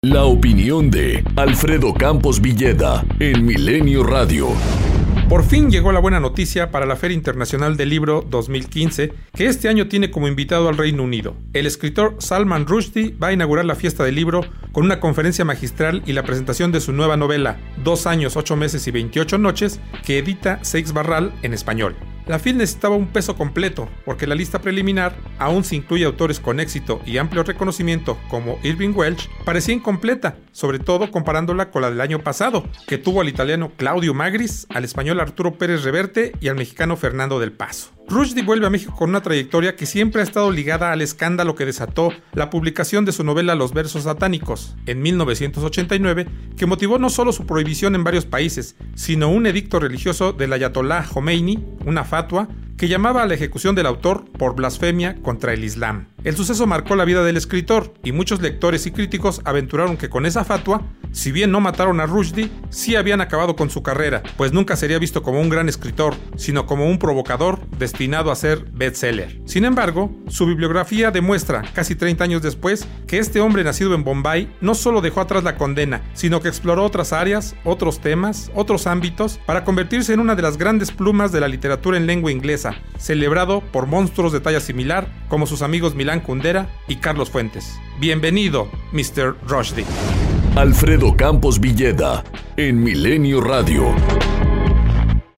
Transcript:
La opinión de Alfredo Campos Villeda en Milenio Radio. Por fin llegó la buena noticia para la Feria Internacional del Libro 2015, que este año tiene como invitado al Reino Unido. El escritor Salman Rushdie va a inaugurar la fiesta del libro con una conferencia magistral y la presentación de su nueva novela, 2 años, 8 meses y 28 noches, que edita Seix Barral en español. La FIL necesitaba un peso completo, porque la lista preliminar, aún si incluye autores con éxito y amplio reconocimiento como Irving Welsh, parecía incompleta, sobre todo comparándola con la del año pasado, que tuvo al italiano Claudio Magris, al español Arturo Pérez Reverte y al mexicano Fernando del Paso. Rushdie vuelve a México con una trayectoria que siempre ha estado ligada al escándalo que desató la publicación de su novela Los versos satánicos, en 1989, que motivó no solo su prohibición en varios países, sino un edicto religioso del Ayatollah Khomeini, una fatua, que llamaba a la ejecución del autor por blasfemia contra el Islam. El suceso marcó la vida del escritor, y muchos lectores y críticos aventuraron que con esa fatua, si bien no mataron a Rushdie, sí habían acabado con su carrera, pues nunca sería visto como un gran escritor, sino como un provocador destinado a ser bestseller. Sin embargo, su bibliografía demuestra, casi 30 años después, que este hombre nacido en Bombay no solo dejó atrás la condena, sino que exploró otras áreas, otros temas, otros ámbitos, para convertirse en una de las grandes plumas de la literatura en lengua inglesa, celebrado por monstruos de talla similar como sus amigos Milán Kundera y Carlos Fuentes. Bienvenido, Mr. Rushdie. Alfredo Campos Villeda en Milenio Radio.